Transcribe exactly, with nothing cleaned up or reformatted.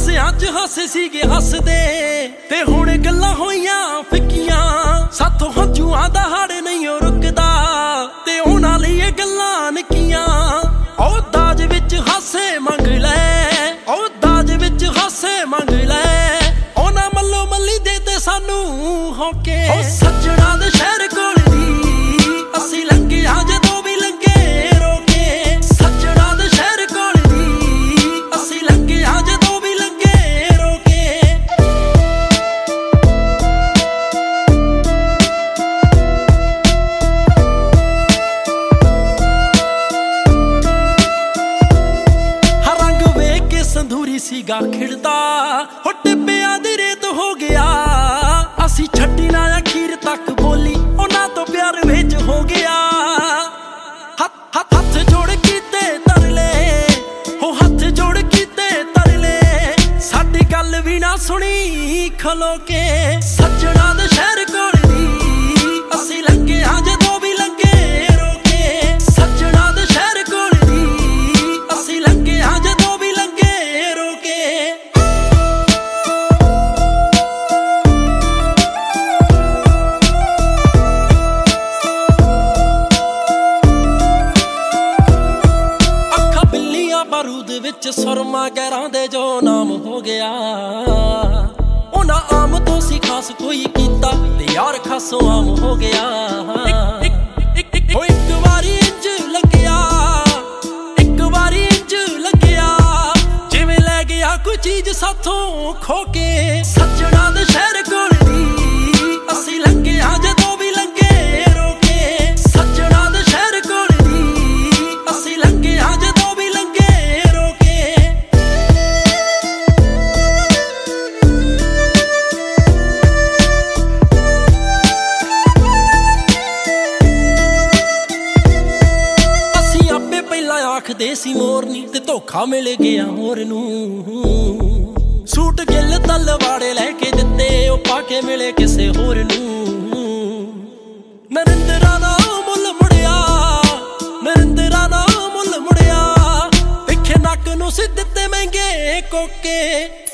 ਹਾਸਿਆਂ ਚ ਹਾਸੇ ਸੀਗੇ ਹੱਸਦੇ ਤੇ ਹੁਣ ਗੱਲਾਂ ਹੋਈਆਂ ਫਿੱਕੀਆਂ। ਸਾਥੋਂ ਹੰਝੂਆਂ ਦਾ ਹੜ ਨਹੀਂ ਓ ਰੁਕਦਾ ਤੇ ਉਹਨਾਂ ਲਈ ਇਹ ਗੱਲਾਂ ਨਿੱਕੀਆਂ। ਉਹ ਦਾਜ ਵਿੱਚ ਹਾਸੇ ਮੰਗ ਲੈ, ਉਹ ਦਾਜ ਵਿੱਚ ਹਾਸੇ ਮੰਗ ਲੈ। ਉਹਨਾਂ ਮੱਲੋ ਮੱਲੀ ਦੇ ਤੇ ਸਾਨੂੰ ਹੋਕੇ। ਉਹ ਸੱਜਣਾ ਦੇ ਸ਼ਹਿਰ ਕੋਲ ਦੀ ਅਸੀਂ ਲੰਘਿਆ ਜਦੋਂ ਵੀ ਲੰਘੇ ਰੋਕੇ। ਸੱਜਣਾ ਦੇ ਸ਼ਹਿਰ ਕੋਲ ਦੀ ਅਸੀਂ ਲੰਘਿਆ ਜਦੋਂ ਵੀ ਲੰਘੇ ਰੋਕੇ। ਹਰ ਰੰਗ ਵੇਖ ਕੇ ਸੰਧੂਰੀ ਸੀਗਾ ਖਿੜਦਾ, ਹੋ ਟਿੱਬਿਆਂ ਦੀ ਰੇਤ ਹੋ ਗਿਆ। ਅਸੀਂ ਛੱਡੀ ਨਾ ਅਖੀਰ ਤੱਕ ਬੋਲੀ, ਉਹਨਾਂ ਤੋਂ ਪਿਆਰ ਵਿੱਚ ਹੋ ਗਿਆ। ਹੱਥ ਹੱਥ ਹੱਥ ਜੋੜ ਕੀਤੇ ਤਰਲੇ, ਹੋ ਹੱਥ ਜੋੜ ਕੀਤੇ ਤਰਲੇ। ਸਾਡੀ ਗੱਲ ਵੀ ਨਾ ਸੁਣੀ ਖਲੋ ਕੇ। ਸੱਜਣਾ ਦੇ ਸ਼ਹਿਰ ਕੋਲ ਦੀ ਅਸੀਂ ਲੰਘਿਆ ਜਦੋਂ ਵੀ ਲੰਘੇ ਰੋਕੇ। ਸੱਜਣਾ ਦੇ ਸ਼ਹਿਰ ਕੋਲ ਦੀ ਅਸੀਂ ਲੰਘਿਆ ਜਦੋਂ ਵੀ ਲੰਘੇ ਰੋਕੇ। ਬਾਰੂਦ ਵਿੱਚ ਸੁਰਮਾ ਗਹਿਰਾਂ ਦੇ ਜੋ ਨਾਮ ਹੋ ਗਿਆ। ਉਹਨਾਂ ਆਮ ਤੋਂ ਸੀ ਖਾਸ ਕੋਈ ਕੀਤਾ ਤੇ ਯਾਰ ਖਾਸੋਂ ਆਮ ਹੋ ਗਿਆ। ਉਹ ਇੱਕ ਵਾਰੀ ਇੰਜ ਲੱਗਿਆ, ਇੱਕ ਵਾਰੀ ਇੰਜ ਲੱਗਿਆ ਜਿਵੇਂ ਲੈ ਗਿਆ ਕੋਈ ਚੀਜ਼ ਸਾਥੋਂ ਖੋ ਕੇ। ਸੱਜਣਾ ਦੇ ਸ਼ਹਿਰ ਕੋਲ ਦੀ ਅਸੀਂ ਲੰਘਿਆ ਜਦੋਂ ਵੀ ਲੰਘੇ ਰੋਕੇ। ਸੱਜਣਾ ਦੇ ਸ਼ਹਿਰ ਕੋਲ ਦੀ ਅਸੀਂ ਲੰਘਿਆ ਜਦੋਂ ਵੀ ਲੰਘੇ ਰੋਕੇ। ਅਸੀਂ ਆਪੇ ਪਹਿਲਾਂ ਆਖਦੇ ਸੀ ਮੋਰਨੀ ਤੇ ਧੋਖਾ ਮਿਲ ਗਿਆ ਮੋਰ ਨੂੰ। ਸੂਟ ਗਿੱਲ ਤਲਵਾੜੇ ਲੈ ਕੇ ਦਿੱਤੇ, ਉਹ ਪਾ ਕੇ ਮਿਲੇ ਕਿਸੇ ਹੋਰ ਨੂੰ। ਨਰਿੰਦਰਾਂ ਦਾ ਮੁੱਲ ਮੁੜਿਆ, ਨਰਿੰਦਰਾਂ ਦਾ ਮੁੱਲ ਮੁੜਿਆ। ਪਿੱਛੇ ਨੱਕ ਨੂੰ ਸੀ ਦਿੱਤੇ ਮਹਿੰਗੇ ਕੋਕੇ।